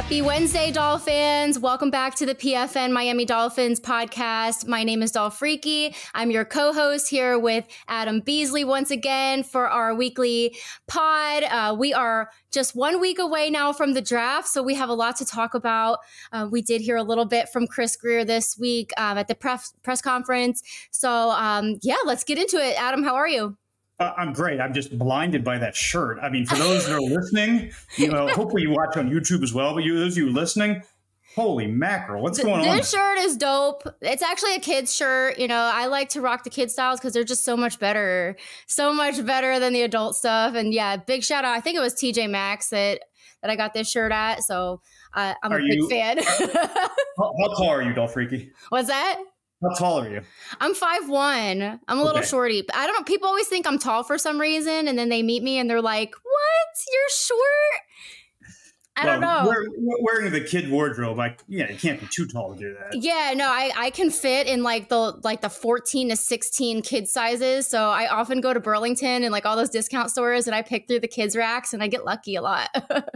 Happy Wednesday, Dolphins. Welcome back to the PFN Miami Dolphins podcast. My name is Dolph Freaky. I'm your co-host here with Adam Beasley once again for our weekly pod. We are just 1 week away now from the draft, so we have a lot to talk about. We did hear a little bit from Chris Grier this week at the press conference. So let's get into it. Adam, how are you? I'm great. I'm just blinded by that shirt. I mean, for those that are listening, hopefully you watch on YouTube as well, but those of you listening, holy mackerel, what's going on? This shirt is dope. It's actually a kid's shirt. I like to rock the kid styles because they're just so much better than the adult stuff. And yeah, big shout out. I think it was TJ Maxx that I got this shirt at. So I'm a big fan. How tall are you, Dolph Freaky? What's that? How tall are you? I'm 5'1". I'm a little shorty. I don't know. People always think I'm tall for some reason, and then they meet me and they're like, "What? You're short?" I don't know. Wearing the kid wardrobe, you can't be too tall to do that. Yeah, no, I can fit in the 14 to 16 kid sizes. So I often go to Burlington and like all those discount stores, and I pick through the kids racks, and I get lucky a lot.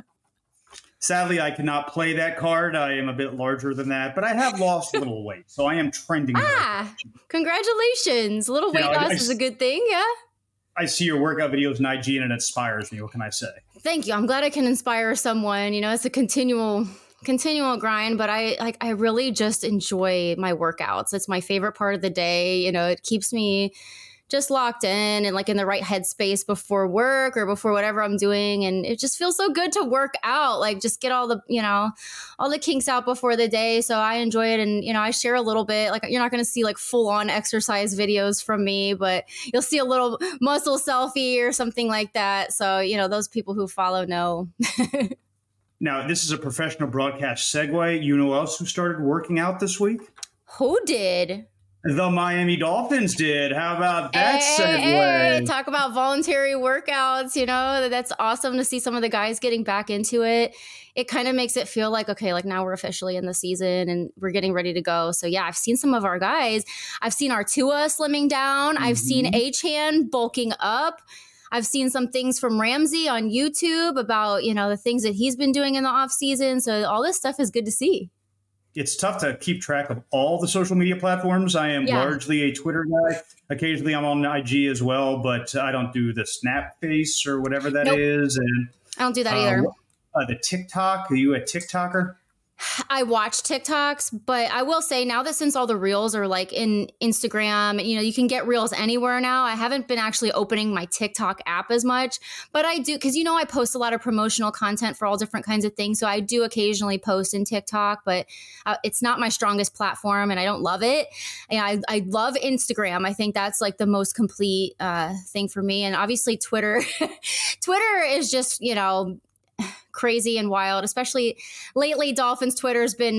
Sadly, I cannot play that card. I am a bit larger than that, but I have lost a little weight, so I am trending. Congratulations. A little weight loss is a good thing, yeah? I see your workout videos on IG, and it inspires me. What can I say? Thank you. I'm glad I can inspire someone. It's a continual grind, but I really just enjoy my workouts. It's my favorite part of the day. It keeps me just locked in and like in the right headspace before work or before whatever I'm doing. And it just feels so good to work out, like just get all the kinks out before the day. So I enjoy it. And, I share a little bit, like you're not going to see like full on exercise videos from me, but you'll see a little muscle selfie or something like that. So, those people who follow know. Now, this is a professional broadcast segue. You know who else who started working out this week? Who did? The Miami Dolphins did. How about that segue? Hey, talk about voluntary workouts. That's awesome to see some of the guys getting back into it. It kind of makes it feel like, okay, like now we're officially in the season and we're getting ready to go. So yeah, I've seen some of our guys. I've seen our Tua slimming down. Mm-hmm. I've seen Achane bulking up. I've seen some things from Ramsey on YouTube about, the things that he's been doing in the off season. So all this stuff is good to see. It's tough to keep track of all the social media platforms. I am largely a Twitter guy. Occasionally I'm on IG as well, but I don't do the snap face or whatever that is. And I don't do that either. The TikTok, are you a TikToker? I watch TikToks, but I will say now that since all the reels are like in Instagram, you can get reels anywhere now. I haven't been actually opening my TikTok app as much, but I do because, I post a lot of promotional content for all different kinds of things. So I do occasionally post in TikTok, but it's not my strongest platform and I don't love it. And I love Instagram. I think that's like the most complete thing for me. And obviously Twitter, Twitter is just, crazy and wild, especially lately. Dolphins Twitter has been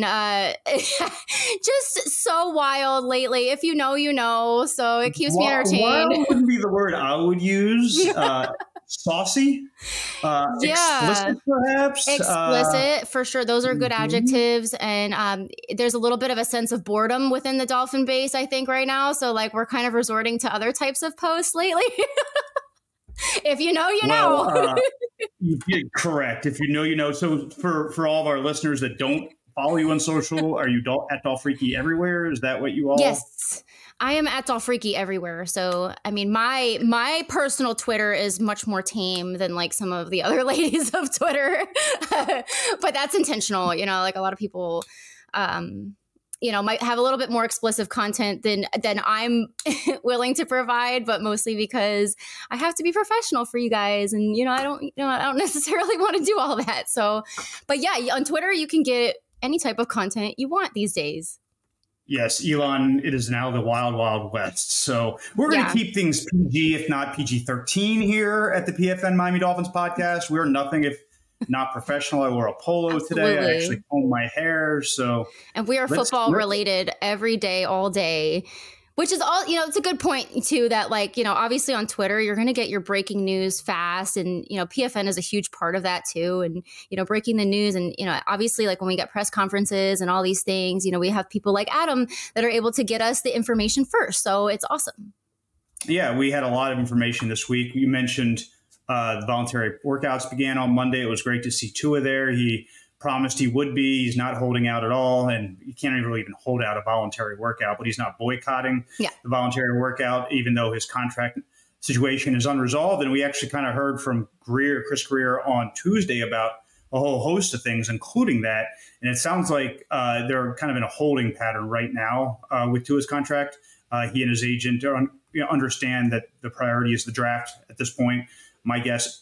just so wild lately. If you know, you know. So it keeps me entertained. Wild wouldn't be the word I would use. Saucy, explicit, perhaps. Explicit, for sure. Those are good adjectives. And there's a little bit of a sense of boredom within the Dolphin base, I think, right now. So like we're kind of resorting to other types of posts lately. If you know, you know. Correct. If you know, you know. So for all of our listeners that don't follow you on social, are you at Dolph Freaky everywhere? Is that what you all? Yes, I am at Dolph Freaky everywhere. So, I mean, my personal Twitter is much more tame than like some of the other ladies of Twitter, but that's intentional. Like a lot of people, might have a little bit more explicit content than I'm willing to provide, but mostly because I have to be professional for you guys. And, I don't necessarily want to do all that. So, but yeah, on Twitter, you can get any type of content you want these days. Yes, Elon, it is now the wild, wild west. So we're going to keep things PG, if not PG-13 here at the PFN Miami Dolphins podcast. We're nothing if not professional. I wore a polo today. I actually combed my hair. And we are football related every day, all day, which is all, it's a good point too, that like, obviously on Twitter, you're going to get your breaking news fast. And, PFN is a huge part of that too. And, breaking the news and, obviously like when we get press conferences and all these things, we have people like Adam that are able to get us the information first. So it's awesome. Yeah, we had a lot of information this week. You mentioned the voluntary workouts began on Monday. It was great to see Tua there. He promised he would be. He's not holding out at all, and he can't really even hold out a voluntary workout, but he's not boycotting the voluntary workout, even though his contract situation is unresolved. And we actually kind of heard from Chris Greer on Tuesday about a whole host of things, including that. And it sounds like they're kind of in a holding pattern right now with Tua's contract. He and his agent understand that the priority is the draft at this point. My guess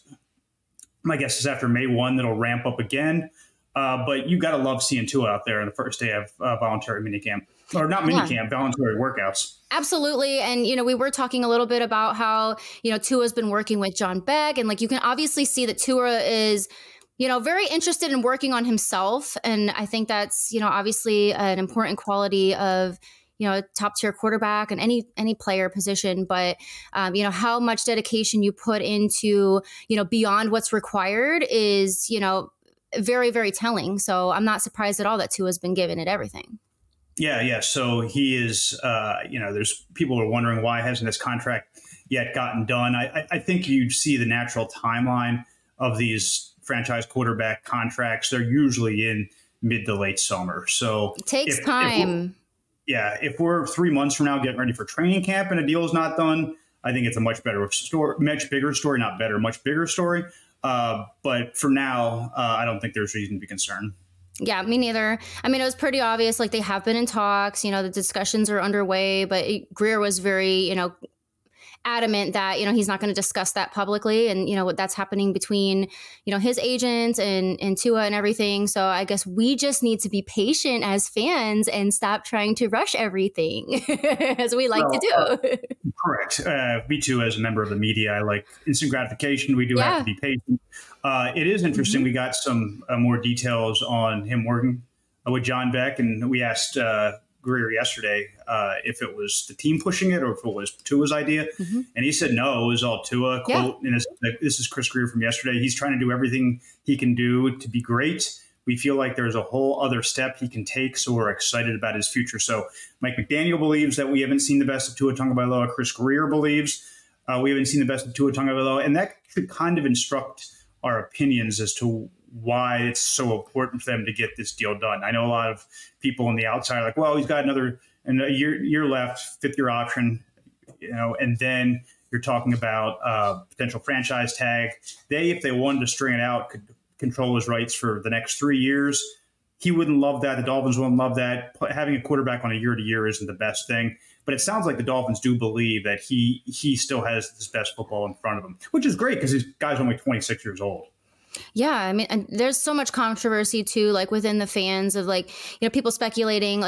is after May 1, that'll ramp up again. But you got to love seeing Tua out there on the first day of voluntary minicamp. Or not minicamp, voluntary workouts. Absolutely. And, we were talking a little bit about how, Tua's been working with John Beck. And, you can obviously see that Tua is, very interested in working on himself. And I think that's, obviously an important quality of, a top tier quarterback and any player position. But, how much dedication you put into, beyond what's required is, very, very telling. So I'm not surprised at all that Tua's been given it everything. Yeah. So he is, there's people are wondering why hasn't this contract yet gotten done. I think you see the natural timeline of these franchise quarterback contracts. They're usually in mid to late summer. So it takes time. If we're 3 months from now getting ready for training camp and a deal is not done, I think it's a much bigger story. Much bigger story. But for now, I don't think there's reason to be concerned. Yeah, me neither. I mean, it was pretty obvious, they have been in talks, the discussions are underway, but Greer was very, adamant that, he's not going to discuss that publicly. And, what that's happening between, his agents and Tua and everything. So I guess we just need to be patient as fans and stop trying to rush everything as we like to do. Correct. Me too, as a member of the media, I like instant gratification. We do have to be patient. It is interesting. We got some more details on him working with John Beck, and we asked Greer yesterday if it was the team pushing it or if it was Tua's idea. And he said, no, it was all Tua. Quote, and this is Chris Greer from yesterday. He's trying to do everything he can do to be great. We feel like there's a whole other step he can take, so we're excited about his future. So Mike McDaniel believes that we haven't seen the best of Tua Tagovailoa. Chris Greer believes we haven't seen the best of Tua Tagovailoa. And that should kind of instruct our opinions as to why it's so important for them to get this deal done. I know a lot of people on the outside are like, well, he's got another year left, fifth year option, and then you're talking about potential franchise tag. If they wanted to string it out, could control his rights for the next 3 years. He wouldn't love that. The Dolphins wouldn't love that. Having a quarterback on a year-to-year isn't the best thing. But it sounds like the Dolphins do believe that he still has his best football in front of him, which is great because this guy's only 26 years old. Yeah, I mean, and there's so much controversy too, within the fans of people speculating,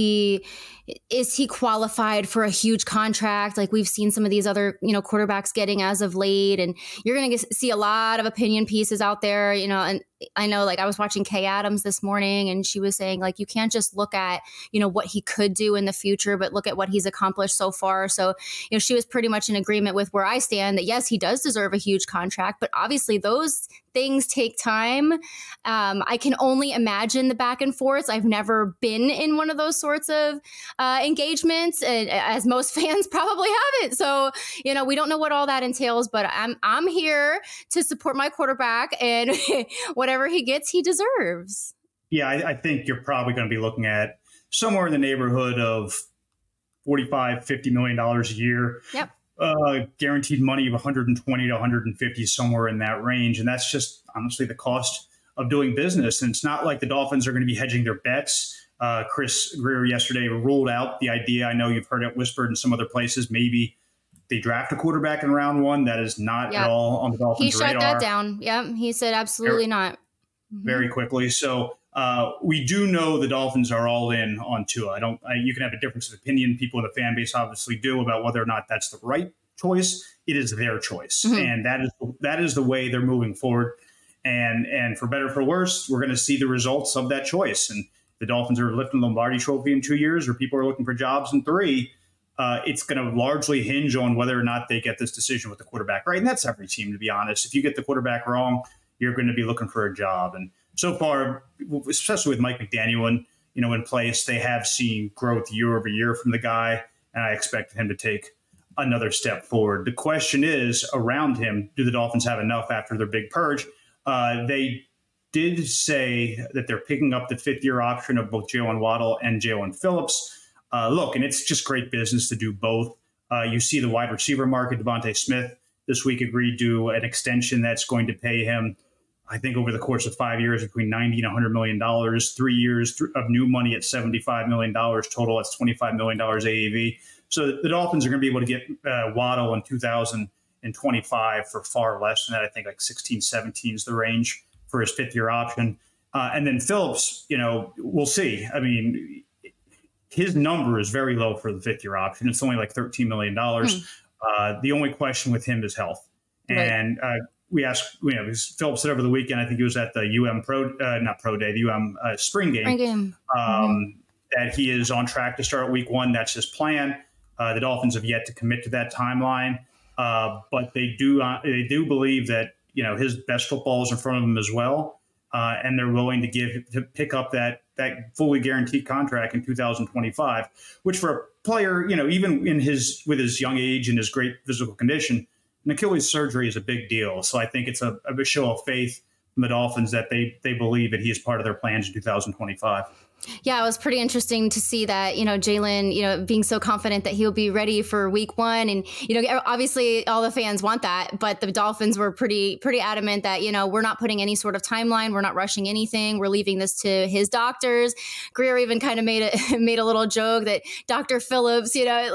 is he qualified for a huge contract? We've seen some of these other, quarterbacks getting as of late, and you're going to see a lot of opinion pieces out there, and I know, I was watching Kay Adams this morning, and she was saying, you can't just look at, what he could do in the future, but look at what he's accomplished so far. So, she was pretty much in agreement with where I stand that, yes, he does deserve a huge contract, but obviously those things take time. I can only imagine the back and forths. I've never been in one of those sorts of engagements, as most fans probably haven't. So, we don't know what all that entails, but I'm here to support my quarterback, and whatever he gets, he deserves. Yeah, I think you're probably going to be looking at somewhere in the neighborhood of $45-50 million a year. Yep. Guaranteed money of 120 to 150, somewhere in that range. And that's just honestly the cost of doing business. And it's not like the Dolphins are going to be hedging their bets. Chris Greer yesterday ruled out the idea. I know you've heard it whispered in some other places. Maybe they draft a quarterback in round one. That is not at all on the Dolphins' radar. He shut that down. Yeah, he said absolutely not. Very quickly. So we do know the Dolphins are all in on Tua. You can have a difference of opinion. People in the fan base obviously do about whether or not that's the right choice. It is their choice, and that is the way they're moving forward. And for better or for worse, we're going to see the results of that choice. And the Dolphins are lifting the Lombardi Trophy in 2 years, or people are looking for jobs in 3. It's going to largely hinge on whether or not they get this decision with the quarterback right. And that's every team, to be honest. If you get the quarterback wrong, you're going to be looking for a job. And so far, especially with Mike McDaniel in place, they have seen growth year over year from the guy, and I expect him to take another step forward. The question is around him, do the Dolphins have enough after their big purge? They did say that they're picking up the 5th-year option of both Jalen Waddle and Jalen Phillips. Look, and it's just great business to do both. You see the wide receiver market. Devontae Smith this week agreed to an extension that's going to pay him, I think, over the course of 5 years, between $90 and $100 million, 3 years of new money at $75 million total. That's $25 million AAV. So the Dolphins are going to be able to get Waddle in 2025 for far less than that. I think like 16, 17 is the range for his 5th-year option. And then Phillips, we'll see. I mean, his number is very low for the 5th-year option. It's only like $13 million. The only question with him is health. And we asked, Phillips said over the weekend, I think he was at the UM spring game, that he is on track to start week 1. That's his plan. The Dolphins have yet to commit to that timeline, but they do believe that his best football is in front of him as well, and they're willing to pick up that fully guaranteed contract in 2025, which for a player, even with his young age and his great physical condition, an Achilles surgery is a big deal. So I think it's a show of faith from the Dolphins that they believe that he is part of their plans in 2025. Yeah, it was pretty interesting to see that, Jalen, being so confident that he'll be ready for week 1. And, obviously all the fans want that, but the Dolphins were pretty adamant that, we're not putting any sort of timeline. We're not rushing anything. We're leaving this to his doctors. Greer even kind of made a little joke that Dr. Phillips,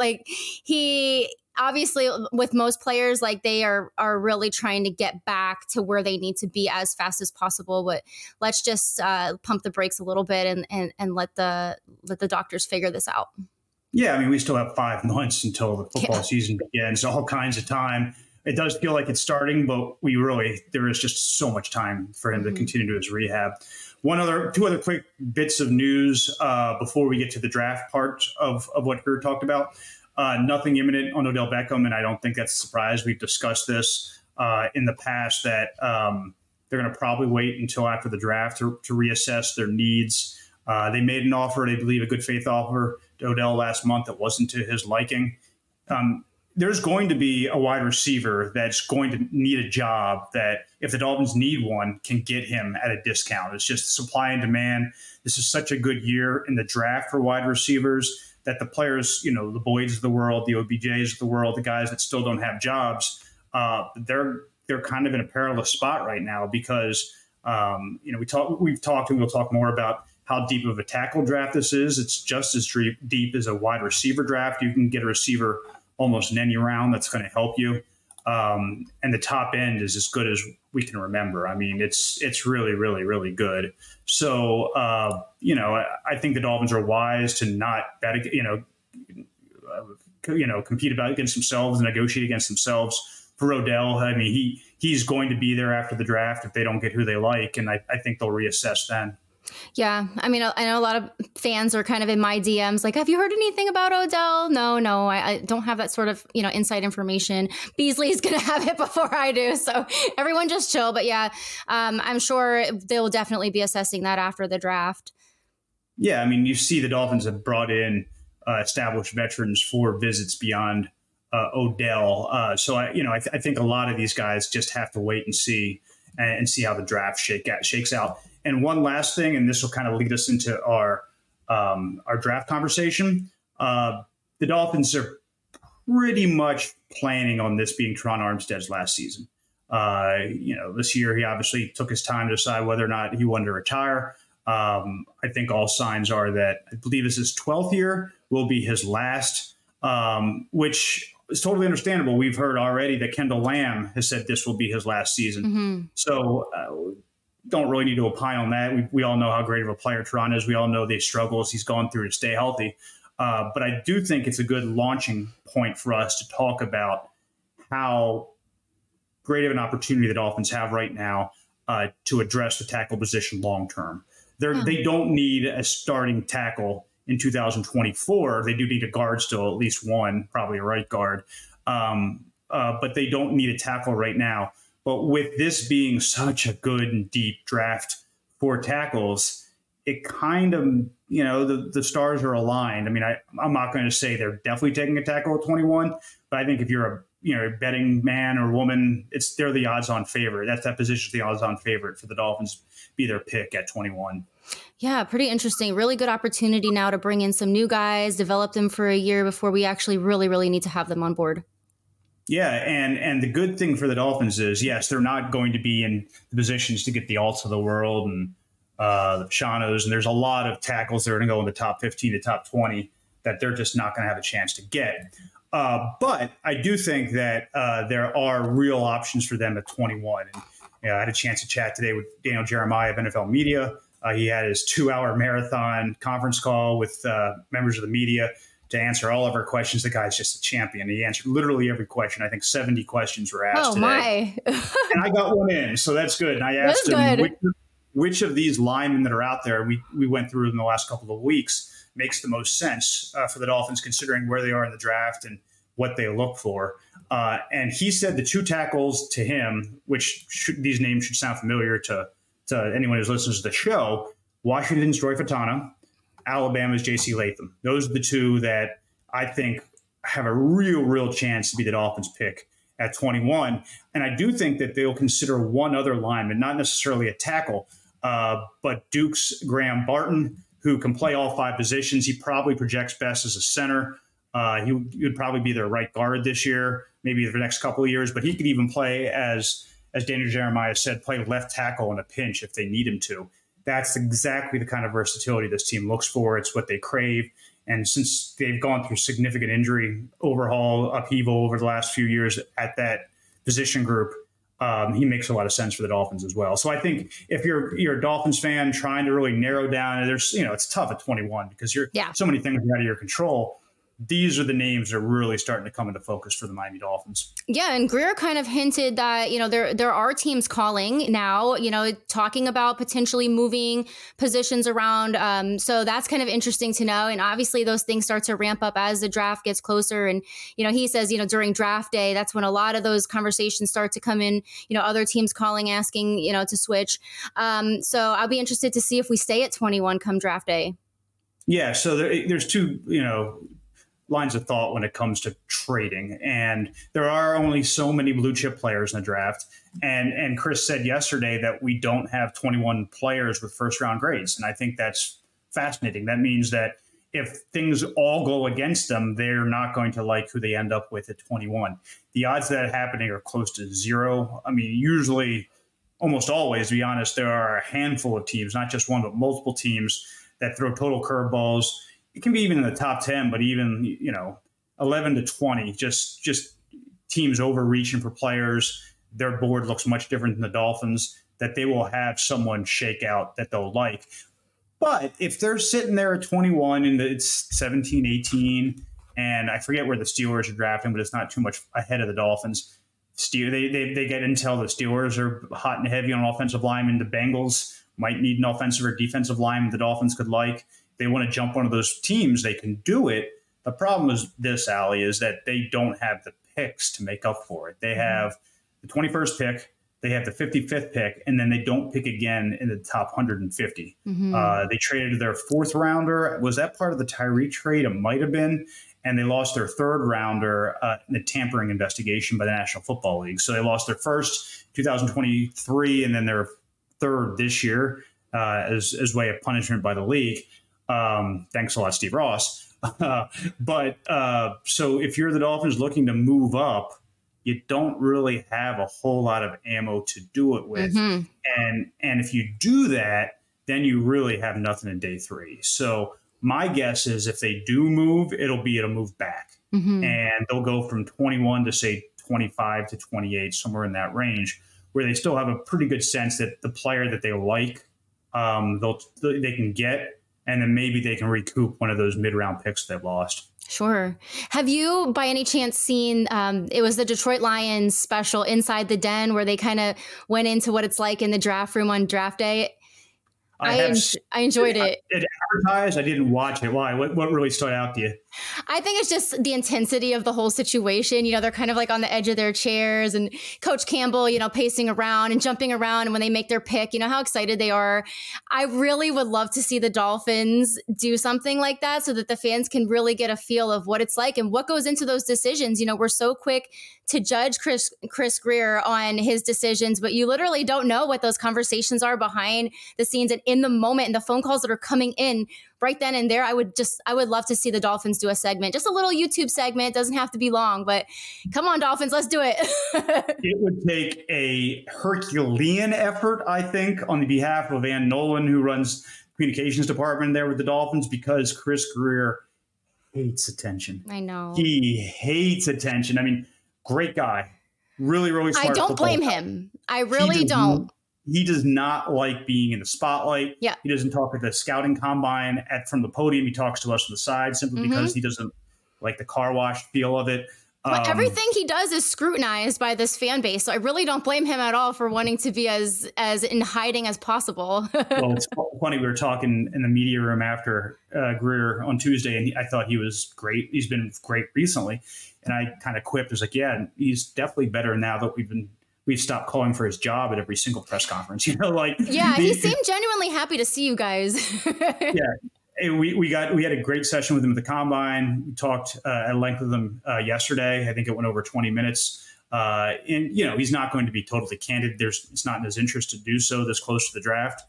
he obviously with most players, like they are really trying to get back to where they need to be as fast as possible. But let's just pump the brakes a little bit and let the doctors figure this out. Yeah, I mean, we still have 5 months until the football season begins. All kinds of time. It does feel like it's starting, but there is just so much time for him to continue to his rehab. Two other quick bits of news before we get to the draft part of what Greer talked about. Nothing imminent on Odell Beckham, and I don't think that's a surprise. We've discussed this in the past that they're going to probably wait until after the draft to reassess their needs. They made an offer, they believe a good faith offer to Odell last month that wasn't to his liking. There's going to be a wide receiver that's going to need a job that, if the Dolphins need one, can get him at a discount. It's just supply and demand. This is such a good year in the draft for wide receivers that the players, the Boyds of the world, the OBJs of the world, the guys that still don't have jobs, they're kind of in a perilous spot right now because, we've talked and we'll talk more about how deep of a tackle draft this is. It's just as deep as a wide receiver draft. You can get a receiver almost in any round that's going to help you. And the top end is as good as we can remember. I mean, it's really, really, really good. So, I think the Dolphins are wise to not bet, compete against themselves and negotiate against themselves for Odell. I mean, he's going to be there after the draft if they don't get who they like. And I think they'll reassess then. Yeah. I mean, I know a lot of fans are kind of in my DMs like, have you heard anything about Odell? No, I don't have that sort of, inside information. Beasley's going to have it before I do. So everyone just chill. But yeah, I'm sure they'll definitely be assessing that after the draft. Yeah. I mean, you see the Dolphins have brought in established veterans for visits beyond Odell. So I think a lot of these guys just have to wait and see how the draft shakes out. And one last thing, and this will kind of lead us into our draft conversation. The Dolphins are pretty much planning on this being Teron Armstead's last season. This year he obviously took his time to decide whether or not he wanted to retire. I think all signs are that I believe this is 12th year will be his last, which is totally understandable. We've heard already that Kendall Lamb has said this will be his last season. Mm-hmm. So don't really need to opine on that. We all know how great of a player Teron is. We all know the struggles he's gone through to stay healthy. But I do think it's a good launching point for us to talk about how great of an opportunity the Dolphins have right now to address the tackle position long term. They don't need a starting tackle in 2024. They do need a guard still, at least one, probably a right guard. But they don't need a tackle right now. But with this being such a good and deep draft for tackles, it kind of, the stars are aligned. I mean, I'm not going to say they're definitely taking a tackle at 21, but I think if you're a betting man or woman, they're the odds-on favorite. That position's the odds-on favorite for the Dolphins be their pick at 21. Yeah, pretty interesting. Really good opportunity now to bring in some new guys, develop them for a year before we actually really, really need to have them on board. Yeah, and the good thing for the Dolphins is, yes, they're not going to be in the positions to get the Alts of the world and the Shanos, and there's a lot of tackles that are going to go in the top 15 to top 20 that they're just not going to have a chance to get. But I do think that there are real options for them at 21. And I had a chance to chat today with Daniel Jeremiah of NFL Media. He had his 2-hour marathon conference call with members of the media to answer all of our questions. The guy's just a champion. He answered literally every question. I think 70 questions were asked today. And I got one in, so that's good. And I asked him which of these linemen that are out there we went through in the last couple of weeks makes the most sense for the Dolphins, considering where they are in the draft and what they look for. And he said the 2 tackles to him, these names should sound familiar to anyone who listens to the show, Washington's Joy Fatana, Alabama's J.C. Latham. Those are the 2 that I think have a real chance to be the Dolphins pick at 21. And I do think that they'll consider one other lineman, not necessarily a tackle, but Duke's Graham Barton, who can play all 5 positions. He probably projects best as a center. He would probably be their right guard this year, maybe for the next couple of years, but he could even play, as Daniel Jeremiah said, play left tackle in a pinch if they need him to. That's exactly the kind of versatility this team looks for. It's what they crave. And since they've gone through significant injury upheaval over the last few years at that position group, he makes a lot of sense for the Dolphins as well. So I think if you're a Dolphins fan trying to really narrow down, it's tough at 21 because so many things are out of your control. These are the names that are really starting to come into focus for the Miami Dolphins. Yeah, and Grier kind of hinted that, there are teams calling now, talking about potentially moving positions around. So that's kind of interesting to know. And obviously those things start to ramp up as the draft gets closer. And, he says, during draft day, that's when a lot of those conversations start to come in, other teams calling, asking, to switch. So I'll be interested to see if we stay at 21 come draft day. Yeah, so there's 2, lines of thought when it comes to trading. And there are only so many blue chip players in the draft. And Chris said yesterday that we don't have 21 players with first round grades. And I think that's fascinating. That means that if things all go against them, they're not going to like who they end up with at 21. The odds of that happening are close to 0. I mean, usually, almost always, to be honest, there are a handful of teams, not just one, but multiple teams that throw total curveballs. It can be even in the top 10, but even, 11 to 20, just teams overreaching for players. Their board looks much different than the Dolphins, that they will have someone shake out that they'll like. But if they're sitting there at 21 and it's 17, 18, and I forget where the Steelers are drafting, but it's not too much ahead of the Dolphins. They get intel the Steelers are hot and heavy on offensive linemen. The Bengals might need an offensive or defensive lineman the Dolphins could like. They want to jump one of those teams, they can do it. The problem is this, Allie, is that they don't have the picks to make up for it. They have the 21st pick, they have the 55th pick, and then they don't pick again in the top 150. Mm-hmm. They traded their 4th rounder. Was that part of the Tyree trade? It might have been. And they lost their 3rd rounder in the tampering investigation by the National Football League. So they lost their first 2023 and then their 3rd this year as way of punishment by the league. Thanks a lot, Steve Ross. But so if you're the Dolphins looking to move up, you don't really have a whole lot of ammo to do it with. Mm-hmm. And if you do that, then you really have nothing in day 3. So my guess is if they do move, it'll move back. Mm-hmm. And they'll go from 21 to say 25 to 28, somewhere in that range, where they still have a pretty good sense that the player that they like, they can get. And then maybe they can recoup one of those mid-round picks they've lost. Sure. Have you, by any chance, seen, it was the Detroit Lions special, Inside the Den, where they kind of went into what it's like in the draft room on draft day? I enjoyed it. It advertised. I didn't watch it. Why? What really stood out to you? I think it's just the intensity of the whole situation. They're kind of like on the edge of their chairs, and Coach Campbell, pacing around and jumping around. And when they make their pick, how excited they are. I really would love to see the Dolphins do something like that so that the fans can really get a feel of what it's like and what goes into those decisions. We're so quick to judge Chris Grier on his decisions, but you literally don't know what those conversations are behind the scenes and in the moment, and the phone calls that are coming in right then and there. I would love to see the Dolphins do a segment, just a little YouTube segment. It doesn't have to be long, but come on, Dolphins, let's do it. It would take a Herculean effort, I think, on the behalf of Van Nolan, who runs communications department there with the Dolphins, because Chris Grier hates attention. I know. He hates attention. I mean, great guy. Really, really smart. I don't blame him. I really don't. He does not like being in the spotlight. Yeah. He doesn't talk at the scouting combine from the podium. He talks to us from the side simply because he doesn't like the car wash feel of it. But everything he does is scrutinized by this fan base. So I really don't blame him at all for wanting to be as in hiding as possible. Well, it's funny. We were talking in the media room after Grier on Tuesday, and I thought he was great. He's been great recently. And I kind of quipped, I was like, yeah, he's definitely better now that we've stopped calling for his job at every single press conference. He seemed genuinely happy to see you guys. Yeah. We had a great session with him at the combine. We talked at length with him yesterday. I think it went over 20 minutes. And he's not going to be totally candid. It's not in his interest to do so this close to the draft.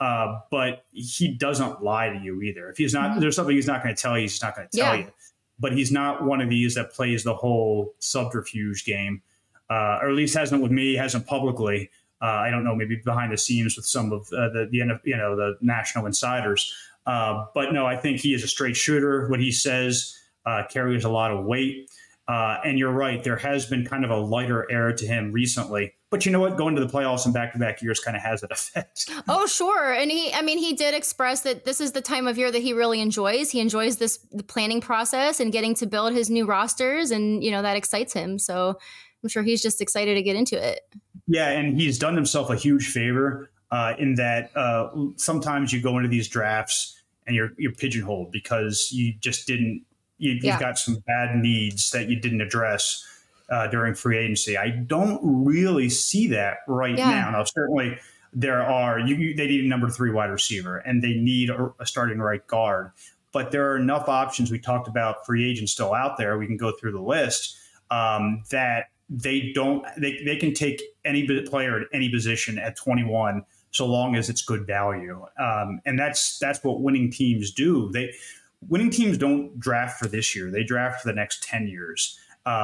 But he doesn't lie to you either. If he's not, there's something he's not going to tell you, he's not going to tell you. But he's not one of these that plays the whole subterfuge game, or at least hasn't with me, hasn't publicly. I don't know, maybe behind the scenes with some of the national insiders. But no, I think he is a straight shooter. What he says carries a lot of weight. And you're right, there has been kind of a lighter air to him recently. But you know what? Going to the playoffs in back-to-back years kind of has that effect. Oh, sure. And he did express that this is the time of year that he really enjoys. He enjoys the planning process and getting to build his new rosters. And, that excites him. So I'm sure he's just excited to get into it. Yeah, and he's done himself a huge favor in that sometimes you go into these drafts and you're pigeonholed because you just didn't – you've got some bad needs that you didn't address during free agency. I don't really see that right now. Now, certainly there are they need a number 3 wide receiver and they need a starting right guard. But there are enough options. We talked about free agents still out there. We can go through the list that they can take any player at any position at 21 so long as it's good value. And that's what winning teams do. Winning teams don't draft for this year. They draft for the next 10 years.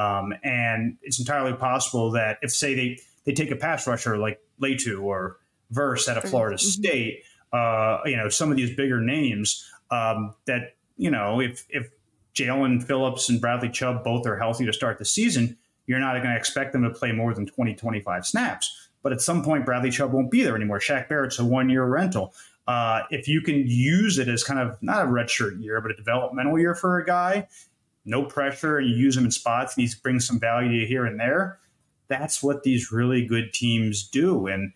And it's entirely possible that if, say, they take a pass rusher like Letu or Verse out of Florida State, some of these bigger names that, if Jalen Phillips and Bradley Chubb both are healthy to start the season, you're not going to expect them to play more than 20, 25 snaps. But at some point, Bradley Chubb won't be there anymore. Shaq Barrett's a 1-year rental. If you can use it as kind of not a redshirt year, but a developmental year for a guy, no pressure, and you use him in spots and he brings some value to you here and there, that's what these really good teams do. And,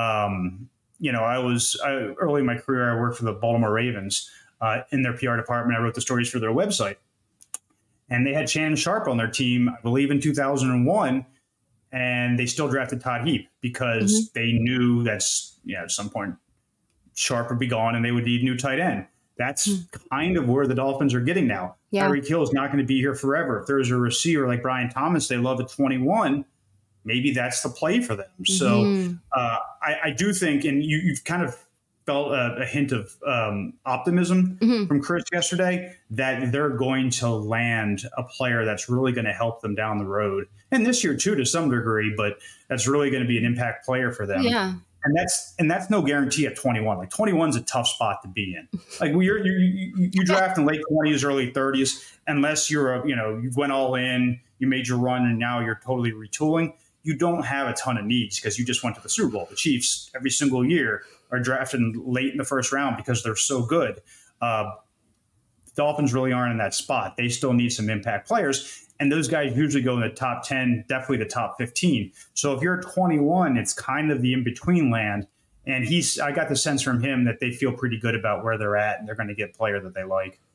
early in my career, I worked for the Baltimore Ravens in their PR department. I wrote the stories for their website. And they had Shannon Sharpe on their team, I believe, in 2001. And they still drafted Todd Heap because they knew that at some point Sharpe would be gone and they would need a new tight end. That's kind of where the Dolphins are getting now. Yeah. Tyreek Hill is not going to be here forever. If there's a receiver like Brian Thomas they love at 21, maybe that's the play for them. So I do think, and you've kind of felt a hint of optimism from Chris yesterday, that they're going to land a player that's really going to help them down the road. And this year, too, to some degree, but that's really going to be an impact player for them. Yeah. And that's no guarantee at 21. Like 21 is a tough spot to be in. Like you draft in late 20s, early 30s, unless you're you went all in, you made your run, and now you're totally retooling. You don't have a ton of needs because you just went to the Super Bowl. The Chiefs every single year are drafted late in the first round because they're so good. Dolphins really aren't in that spot. They still need some impact players. And those guys usually go in the top 10, definitely the top 15. So if you're 21, it's kind of the in-between land. And I got the sense from him that they feel pretty good about where they're at and they're going to get a player that they like.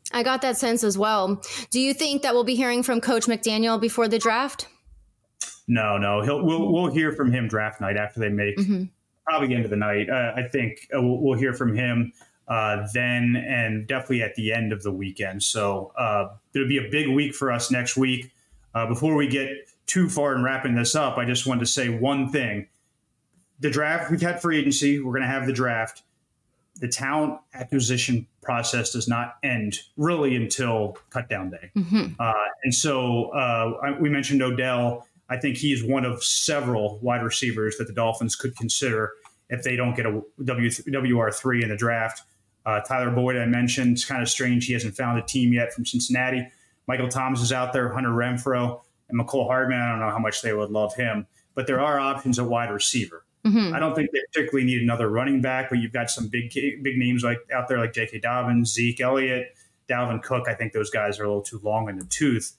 I got that sense as well. Do you think that we'll be hearing from Coach McDaniel before the draft? No. We'll hear from him draft night after they make probably the end of the night. I think we'll hear from him then, and definitely at the end of the weekend. So there'll be a big week for us next week. Before we get too far in wrapping this up, I just wanted to say one thing. The draft, we've had free agency. We're going to have the draft. The talent acquisition process does not end really until cut down day. And so we mentioned Odell. I think he's one of several wide receivers that the Dolphins could consider if they don't get a WR3 in the draft. Tyler Boyd, I mentioned, it's kind of strange. He hasn't found a team yet from Cincinnati. Michael Thomas is out there, Hunter Renfrow, and McCole Hardman. I don't know how much they would love him, but there are options at wide receiver. I don't think they particularly need another running back, but you've got some big names like out there like J.K. Dobbins, Zeke Elliott, Dalvin Cook. I think those guys are a little too long in the tooth.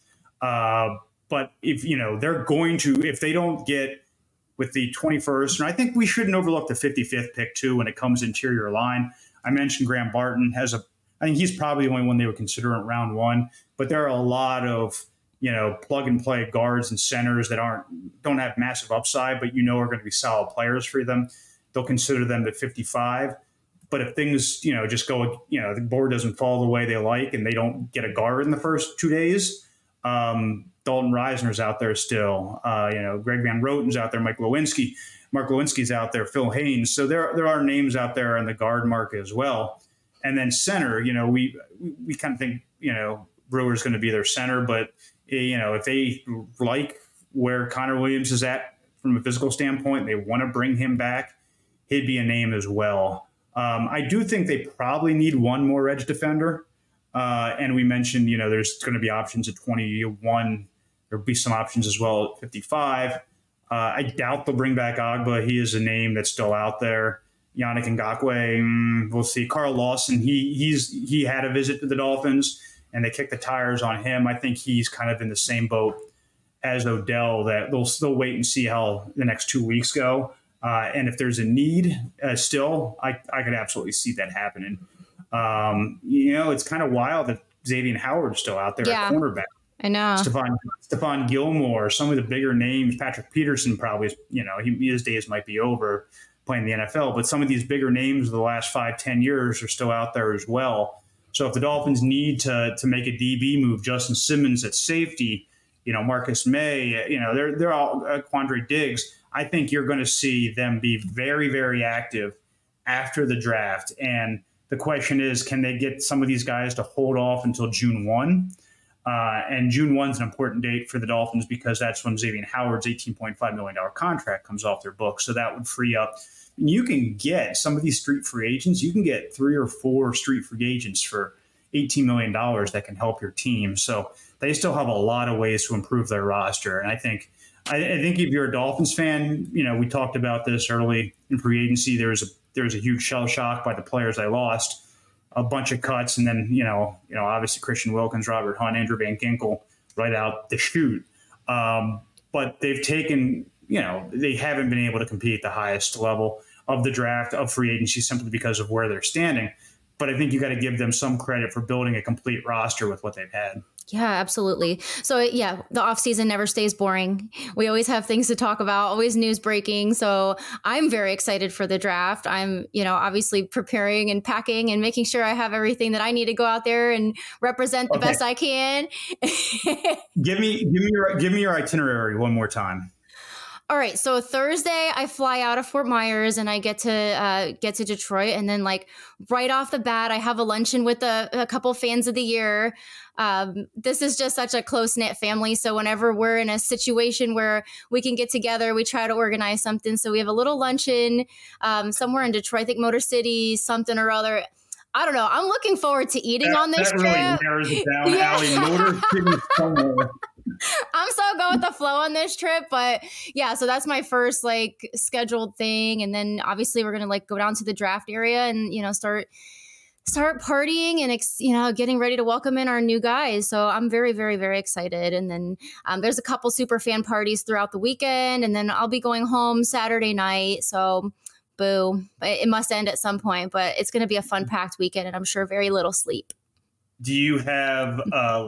But if they're going to, if they don't get with the 21st, and I think we shouldn't overlook the 55th pick too when it comes to interior line. I mentioned Graham Barton I think he's probably the only one they would consider in round one, but there are a lot of plug and play guards and centers that don't have massive upside, but are going to be solid players for them. They'll consider them at 55. But if things, just go, the board doesn't fall the way they like and they don't get a guard in the first 2 days, Dalton Reisner's out there still. Greg Van Roten's out there. Mark Lewinsky's out there. Phil Haynes. So there are names out there in the guard market as well. And then center, we kind of think, Brewer's going to be their center, but if they like where Connor Williams is at from a physical standpoint, they want to bring him back, he'd be a name as well. I do think they probably need one more edge defender. And we mentioned, there's going to be options at 21. There'll be some options as well at 55. I doubt they'll bring back Agba. He is a name that's still out there. Yannick Ngakoue, we'll see. Carl Lawson, he had a visit to the Dolphins, and they kicked the tires on him. I think he's kind of in the same boat as Odell, that they'll still wait and see how the next 2 weeks go. And if there's a need still, I could absolutely see that happening. It's kind of wild that Xavier Howard's still out there at cornerback. I know. Stephon Gilmore, some of the bigger names, Patrick Peterson probably, his days might be over playing the NFL, but some of these bigger names of the last 5-10 years are still out there as well. So if the Dolphins need to make a DB move, Justin Simmons at safety, Marcus May, they're all Quandre Diggs. I think you're going to see them be very, very active after the draft. And the question is, can they get some of these guys to hold off until June 1? And June 1 is an important date for the Dolphins because that's when Xavier Howard's $18.5 million contract comes off their books. So that would free up. You can get some of these street free agents. You can get 3 or 4 street free agents for $18 million that can help your team. So they still have a lot of ways to improve their roster. And I think if you're a Dolphins fan, we talked about this early in free agency. There was a huge shell shock by the players they lost, a bunch of cuts, and then obviously Christian Wilkins, Robert Hunt, Andrew Van Ginkel right out the chute. But they've taken, they haven't been able to compete at the highest level of the draft, of free agency, simply because of where they're standing. But I think you got to give them some credit for building a complete roster with what they've had. Yeah, absolutely. So the offseason never stays boring. We always have things to talk about, always news breaking. So I'm very excited for the draft. I'm, obviously preparing and packing and making sure I have everything that I need to go out there and represent the best I can. Give me your itinerary one more time. All right. So Thursday I fly out of Fort Myers and I get to Detroit. And then right off the bat, I have a luncheon with a couple fans of the year. This is just such a close knit family. So whenever we're in a situation where we can get together, we try to organize something. So we have a little luncheon somewhere in Detroit, I think Motor City, something or other. I don't know. I'm looking forward to eating on this trip. That really narrows it down, Allie. Motor City somewhere. I'm so going with the flow on this trip, but so that's my first scheduled thing. And then obviously we're going to go down to the draft area and, start partying and, getting ready to welcome in our new guys. So I'm very, very, very excited. And then there's a couple super fan parties throughout the weekend, and then I'll be going home Saturday night. So boo, it must end at some point, but it's going to be a fun packed weekend and I'm sure very little sleep. Do you have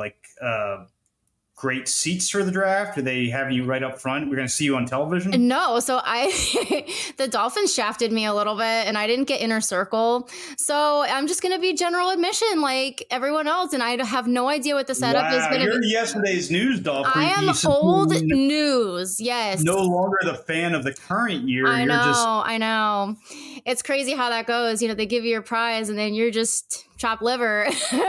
great seats for the draft? Do they have you right up front? We're going to see you on television? No. So the Dolphins shafted me a little bit and I didn't get inner circle. So I'm just going to be general admission like everyone else. And I have no idea what the setup is going to be. Yesterday's news, Dolphin. I am old news. Yes. No longer the fan of the current year. I know. It's crazy how that goes. They give you your prize and then you're just chopped liver.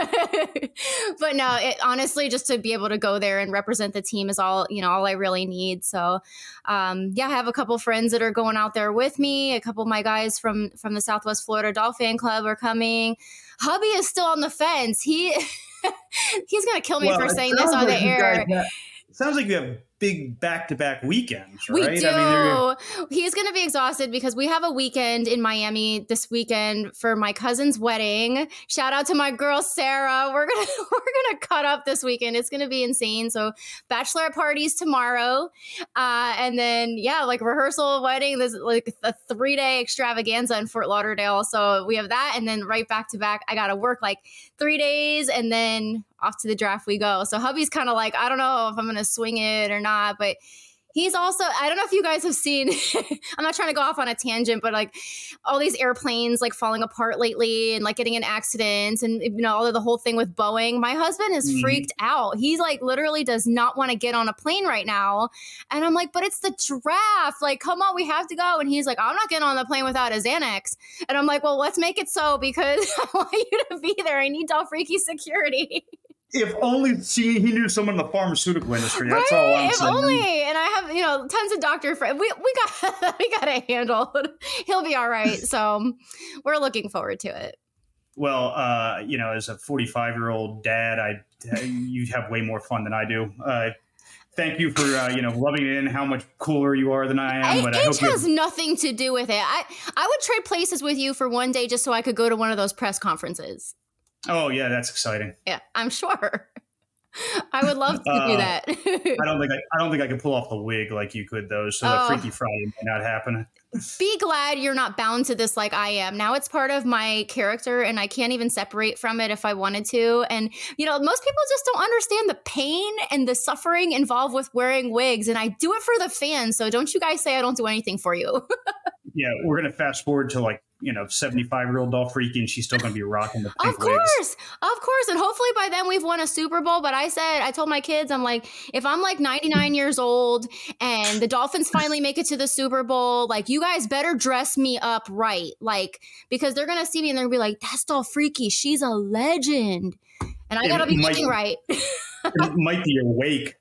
But no, honestly, just to be able to go there and represent the team is all I really need. So, I have a couple friends that are going out there with me. A couple of my guys from the Southwest Florida Dolphin Club are coming. Hubby is still on the fence. He's going to kill me for saying this on the air. It sounds like you have big back-to-back weekends, right? We do. He's going to be exhausted because we have a weekend in Miami this weekend for my cousin's wedding. Shout out to my girl Sarah. We're gonna cut up this weekend. It's gonna be insane. So bachelorette parties tomorrow, and then rehearsal, wedding. There's like a 3-day extravaganza in Fort Lauderdale. So we have that, and then right back to back. I gotta work like 3 days, and then off to the draft we go. So hubby's kind of like, I don't know if I'm going to swing it or not, but he's also, I don't know if you guys have seen, I'm not trying to go off on a tangent, but like all these airplanes like falling apart lately and like getting in accidents and all of the whole thing with Boeing. My husband is freaked out. He's like literally does not want to get on a plane right now. And I'm like, but it's the draft. Like, come on, we have to go. And he's like, I'm not getting on the plane without a Xanax. And I'm like, well, let's make it so because I want you to be there. I need Dolfreaky security. If only he knew someone in the pharmaceutical industry. That's right? all I'm saying. If only. And I have, tons of doctor friends. We got it handled. He'll be all right. So we're looking forward to it. Well, as a 45-year-old dad, you have way more fun than I do. Thank you for, rubbing it in how much cooler you are than I am. But age has nothing to do with it. I would trade places with you for one day just so I could go to one of those press conferences. Oh, yeah, that's exciting. Yeah, I'm sure. I would love to do that. I don't think I could pull off the wig like you could, though. So the Freaky Friday may not happen. Be glad you're not bound to this like I am. Now it's part of my character, and I can't even separate from it if I wanted to. And, most people just don't understand the pain and the suffering involved with wearing wigs. And I do it for the fans. So don't you guys say I don't do anything for you. Yeah, we're going to fast forward to 75-year-old Dolfreaky, and she's still going to be rocking the pink wigs. Of course. And hopefully by then we've won a Super Bowl. But I told my kids, I'm like, if I'm like 99 years old and the Dolphins finally make it to the Super Bowl, like you guys better dress me up right. Like, because they're going to see me and they're going to be like, that's Dolfreaky. She's a legend. And I got to be looking right. It might be your wake.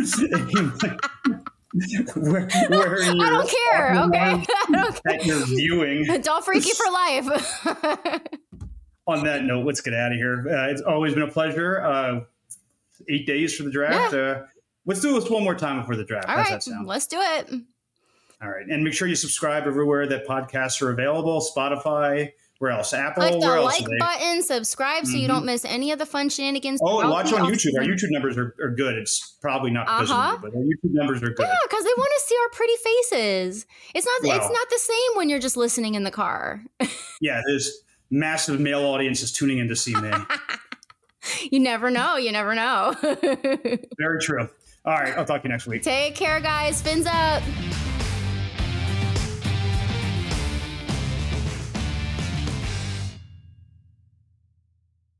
Where I don't care. Okay. I don't care. That you're viewing. Dolfreaky for life. On that note, let's get out of here. It's always been a pleasure. 8 days for the draft. Yeah. Let's do this one more time before the draft. All How's right. that sound? Let's do it. All right. And make sure you subscribe everywhere that podcasts are available. Spotify. Where else? Apple? Click the where else like button, subscribe so you don't miss any of the fun shenanigans. Oh, and watch on YouTube. Our YouTube numbers are good. It's probably not because of you, but our YouTube numbers are good. Yeah, because they want to see our pretty faces. It's not the same when you're just listening in the car. Yeah, there's massive male audiences tuning in to see me. You never know. Very true. All right, I'll talk to you next week. Take care, guys. Fins up.